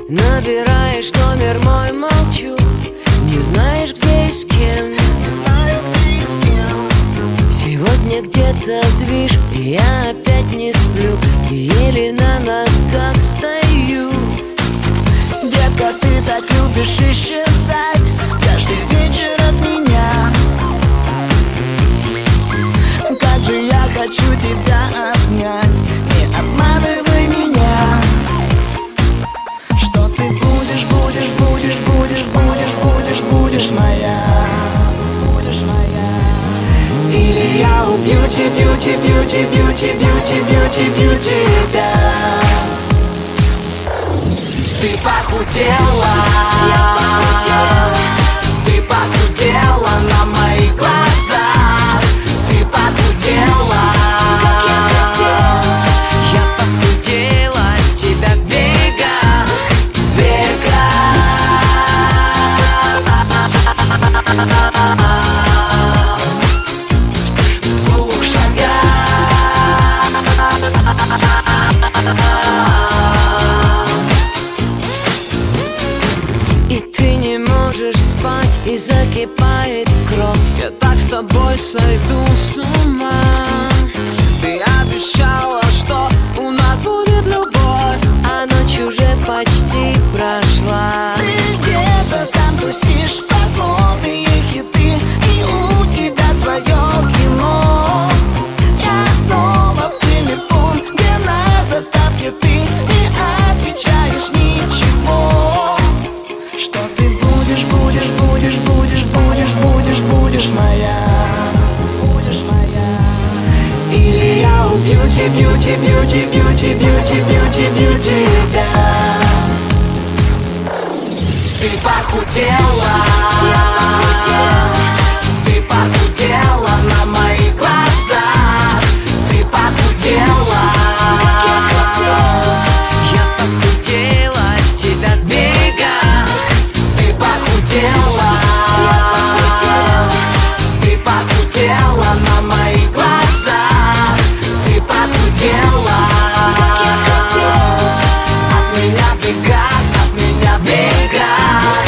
Набираешь номер мой, молчу. Не знаешь, где и с кем. Сегодня где-то движ, и я опять не сплю, и еле на ногах стою. Детка, ты так любишь исчезать каждый вечер от меня. Как же я хочу тебя обнять, не обманывай меня. Что ты будешь, будешь, будешь, будешь, будешь, будешь, будешь моя. Будешь моя. Или я убью тебя, бью тебя, бью тебя, бью тебя, бью тебя. Ты похудела, ты похудела на моих глазах. Ты похудела, Я похудела от тебя в бегах, в двух шагах. И ты не можешь спать, и закипает кровь. Я так с тобой сойду с ума. Ты обещала, что у нас будет любовь, а ночь уже почти прошла. Ты где-то там тусишь под модные хиты, и у тебя свое кино. Я снова в телефон, где на заставке ты не отвечаешь ничего. Что ты будешь, будешь, будешь, будешь, будешь, будешь, будешь моя. Будешь моя. Или я убью тебя, бью тебя, бью тебя, бью тебя, бью тебя, бью тебя. Ты похудела, ты похудела на моих глазах. Ты похудела, Я похудела от тебя в бегах. ты похудела, ты похудела на моих глазах. Ты похудела, от меня в бегах, от меня в бегах.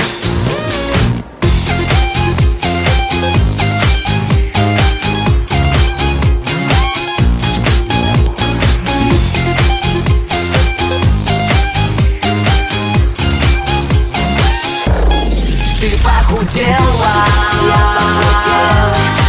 Ты похудела,